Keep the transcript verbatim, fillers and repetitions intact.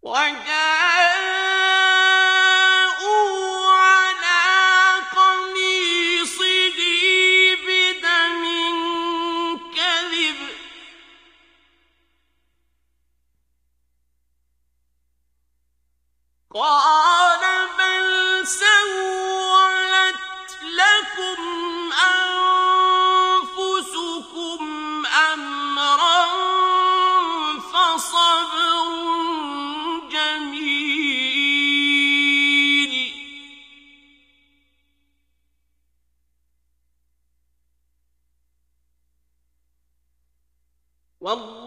وَجَاءُوا عَلَىٰ قَمِيصِهِ بِدَمٍ كَذِبٍ ۚ قَالَ بَلْ سَوَّلَتْ لَكُمْ أَنفُسُكُمْ أَمْرًا فَصَبْرٌ جَمِيلٌ ۖ وَاللَّهُ